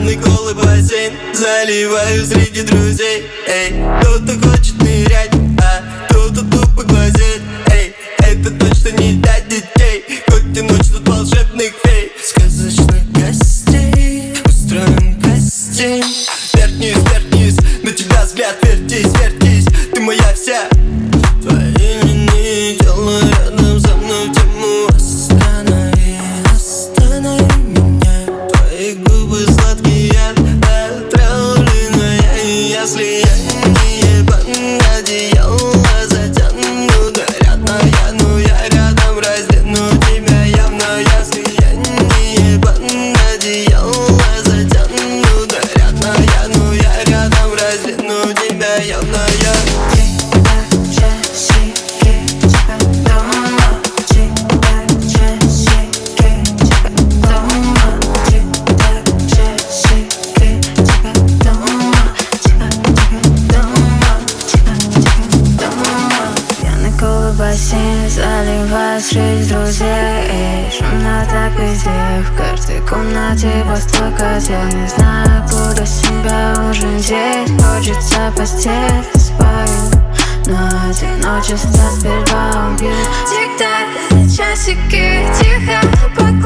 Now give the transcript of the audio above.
пьяный колы бассейн заливаю среди друзей. Эй, кто-то хочет нырять, а кто-то тупо глазеет. Эй, это точно не для детей, хоть и ночь тут волшебных фей. Сказочных гостей устроим гостей. Вверх-вниз, вверх-вниз, на тебя взгляд, вертись, вертись. Ты моя вся. Твои линии тела рядом со мной в тему. Останови, останови меня. Твои губы сладкие, отравленная. И если я не ебан, одеяло затяну. Нарядная, но я рядом раздену тебя явно. Если я не ебан, одеяло затяну. Нарядная, но я рядом раздену тебя явно. Бассейн заливает среди друзей. Шумно так везде, в каждой комнате по столько дел. Не знаю, куда себя уже деть. Хочется постель, спою, но одиночество сперва убьет. Тик-так, часики, тихо,